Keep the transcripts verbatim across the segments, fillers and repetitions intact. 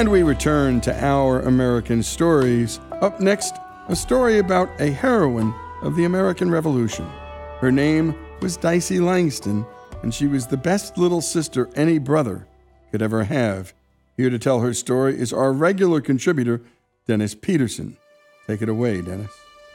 And we return to Our American Stories. Up next, a story about a heroine of the American Revolution. Her name was Dicey Langston, and she was the best little sister any brother could ever have. Here to tell her story is our regular contributor, Dennis Peterson. Take it away, Dennis.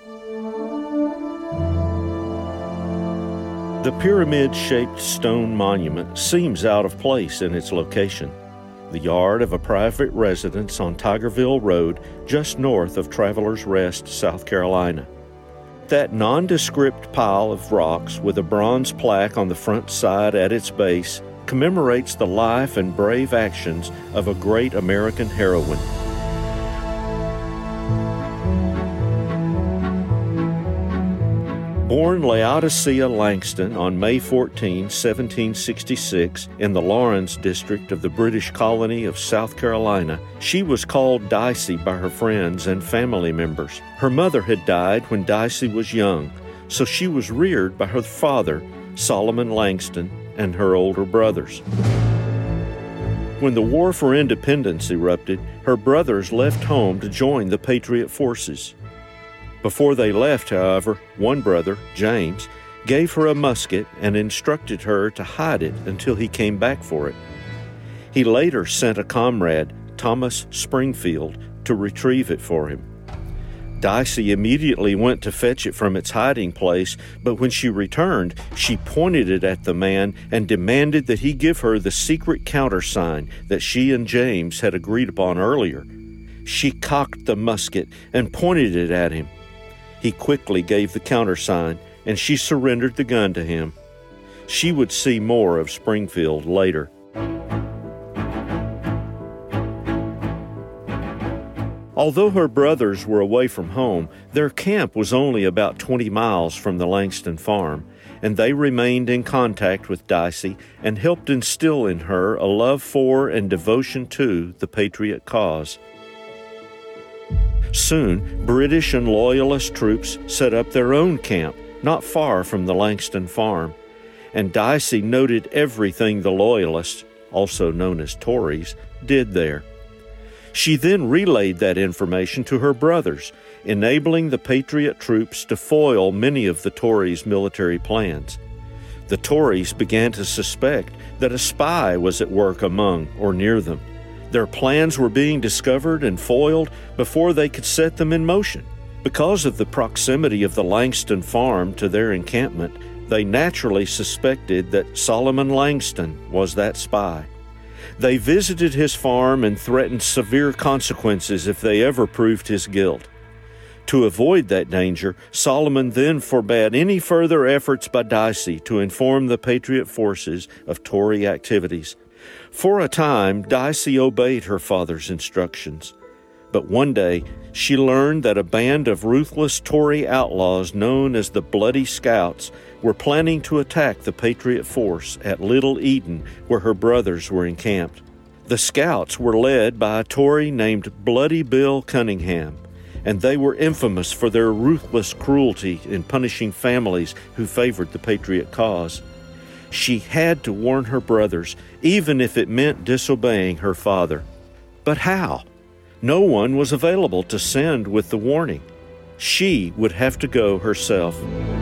The pyramid-shaped stone monument seems out of place in its location. The yard of a private residence on Tigerville Road, just north of Travelers Rest, South Carolina. That nondescript pile of rocks with a bronze plaque on the front side at its base commemorates the life and brave actions of a great American heroine. Born Laodicea Langston on May fourteenth, seventeen sixty-six, in the Lawrence district of the British colony of South Carolina, she was called Dicey by her friends and family members. Her mother had died when Dicey was young, so she was reared by her father, Solomon Langston, and her older brothers. When the War for Independence erupted, her brothers left home to join the Patriot forces. Before they left, however, one brother, James, gave her a musket and instructed her to hide it until he came back for it. He later sent a comrade, Thomas Springfield, to retrieve it for him. Dicey immediately went to fetch it from its hiding place, but when she returned, she pointed it at the man and demanded that he give her the secret countersign that she and James had agreed upon earlier. She cocked the musket and pointed it at him. He quickly gave the countersign, and she surrendered the gun to him. She would see more of Springfield later. Although her brothers were away from home, their camp was only about twenty miles from the Langston farm, and they remained in contact with Dicey and helped instill in her a love for and devotion to the Patriot cause. Soon, British and Loyalist troops set up their own camp not far from the Langston farm, and Dicey noted everything the Loyalists, also known as Tories, did there. She then relayed that information to her brothers, enabling the Patriot troops to foil many of the Tories' military plans. The Tories began to suspect that a spy was at work among or near them. Their plans were being discovered and foiled before they could set them in motion. Because of the proximity of the Langston farm to their encampment, they naturally suspected that Solomon Langston was that spy. They visited his farm and threatened severe consequences if they ever proved his guilt. To avoid that danger, Solomon then forbade any further efforts by Dicey to inform the Patriot forces of Tory activities. For a time, Dicey obeyed her father's instructions. But one day, she learned that a band of ruthless Tory outlaws known as the Bloody Scouts were planning to attack the Patriot force at Little Eden, where her brothers were encamped. The Scouts were led by a Tory named Bloody Bill Cunningham, and they were infamous for their ruthless cruelty in punishing families who favored the Patriot cause. She had to warn her brothers, even if it meant disobeying her father. But how? No one was available to send with the warning. She would have to go herself.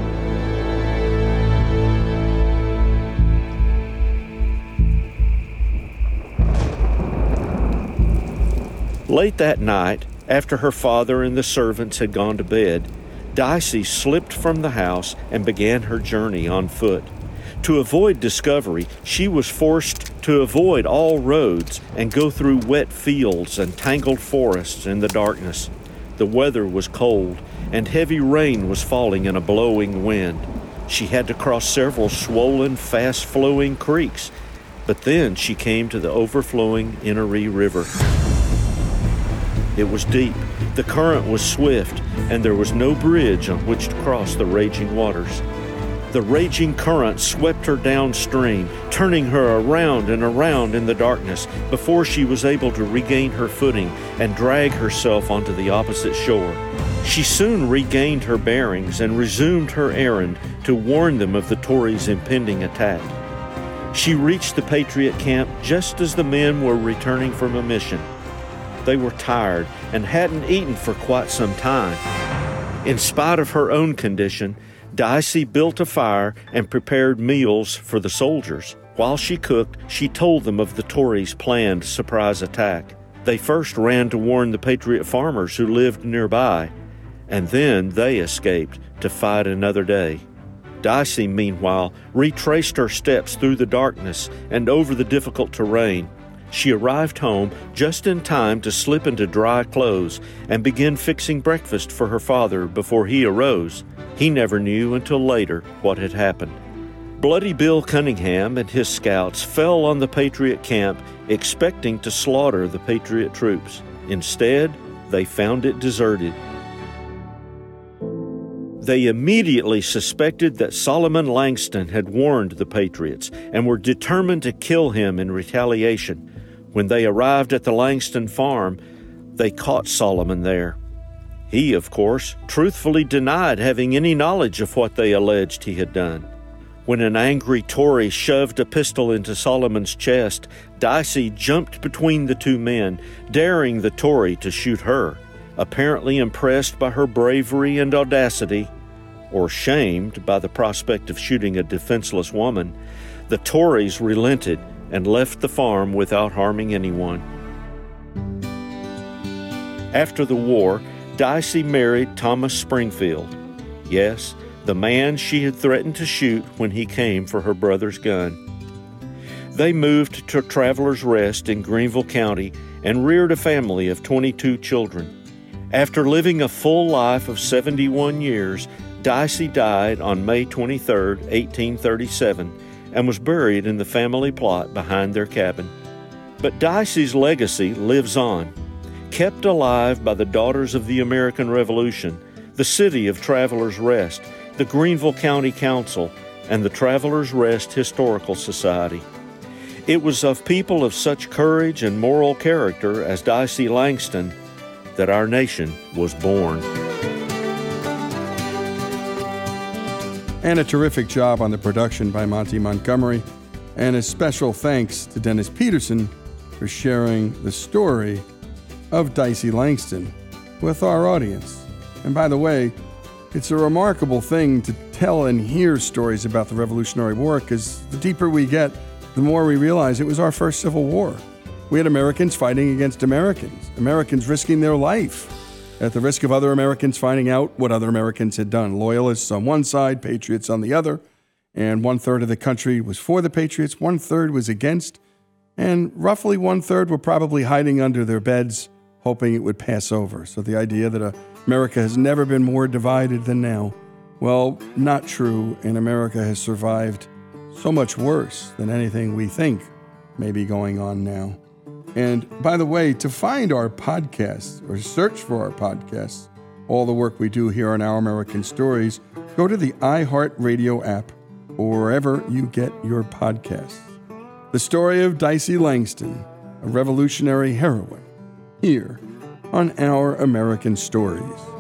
Late that night, after her father and the servants had gone to bed, Dicey slipped from the house and began her journey on foot. To avoid discovery, she was forced to avoid all roads and go through wet fields and tangled forests in the darkness. The weather was cold, and heavy rain was falling in a blowing wind. She had to cross several swollen, fast-flowing creeks, but then she came to the overflowing Inaree River. It was deep, the current was swift, and there was no bridge on which to cross the raging waters. The raging current swept her downstream, turning her around and around in the darkness before she was able to regain her footing and drag herself onto the opposite shore. She soon regained her bearings and resumed her errand to warn them of the Tories' impending attack. She reached the Patriot camp just as the men were returning from a mission. They were tired and hadn't eaten for quite some time. In spite of her own condition, Dicey built a fire and prepared meals for the soldiers. While she cooked, she told them of the Tories' planned surprise attack. They first ran to warn the Patriot farmers who lived nearby, and then they escaped to fight another day. Dicey, meanwhile, retraced her steps through the darkness and over the difficult terrain. She arrived home just in time to slip into dry clothes and begin fixing breakfast for her father before he arose. He never knew until later what had happened. Bloody Bill Cunningham and his scouts fell on the Patriot camp, expecting to slaughter the Patriot troops. Instead, they found it deserted. They immediately suspected that Solomon Langston had warned the Patriots and were determined to kill him in retaliation. When they arrived at the Langston farm, they caught Solomon there. He, of course, truthfully denied having any knowledge of what they alleged he had done. When an angry Tory shoved a pistol into Solomon's chest, Dicey jumped between the two men, daring the Tory to shoot her. Apparently impressed by her bravery and audacity, or shamed by the prospect of shooting a defenseless woman, the Tories relented and left the farm without harming anyone. After the war, Dicey married Thomas Springfield. Yes, the man she had threatened to shoot when he came for her brother's gun. They moved to Travelers Rest in Greenville County and reared a family of twenty-two children. After living a full life of seventy-one years, Dicey died on May twenty-third, eighteen thirty-seven, and was buried in the family plot behind their cabin. But Dicey's legacy lives on, kept alive by the Daughters of the American Revolution, the City of Travelers Rest, the Greenville County Council, and the Travelers Rest Historical Society. It was of people of such courage and moral character as Dicey Langston that our nation was born. And a terrific job on the production by Monty Montgomery. And a special thanks to Dennis Peterson for sharing the story of Dicey Langston with our audience. And by the way, it's a remarkable thing to tell and hear stories about the Revolutionary War, because the deeper we get, the more we realize it was our first Civil War. We had Americans fighting against Americans, Americans risking their life at the risk of other Americans finding out what other Americans had done. Loyalists on one side, patriots on the other, and one-third of the country was for the patriots, one-third was against, and roughly one-third were probably hiding under their beds, hoping it would pass over. So the idea that America has never been more divided than now, well, not true, and America has survived so much worse than anything we think may be going on now. And by the way, to find our podcasts or search for our podcasts, all the work we do here on Our American Stories, go to the iHeartRadio app or wherever you get your podcasts. The story of Dicey Langston, a revolutionary heroine, here on Our American Stories.